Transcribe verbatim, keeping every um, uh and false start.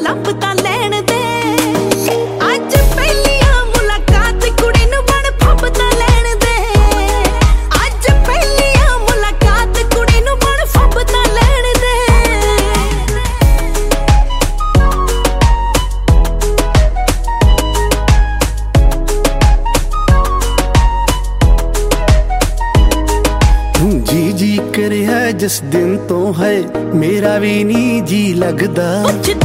ਲੱਭ ਤਾਂ ਲੈਣ ਦੇ ਅੱਜ ਪਹਿਲੀਆਂ ਮੁਲਾਕਾਤ ਕੁੜੀ ਨੂੰ ਬਣ ਫੱਬ ਤਾਂ ਲੈਣ ਦੇ ਅੱਜ ਪਹਿਲੀਆਂ ਮੁਲਾਕਾਤ ਕੁੜੀ ਨੂੰ ਬਣ ਫੱਬ ਤਾਂ ਲੈਣ ਦੇ जी जी कर है जिस दिन तो है मेरा भी नहीं जी लगदा।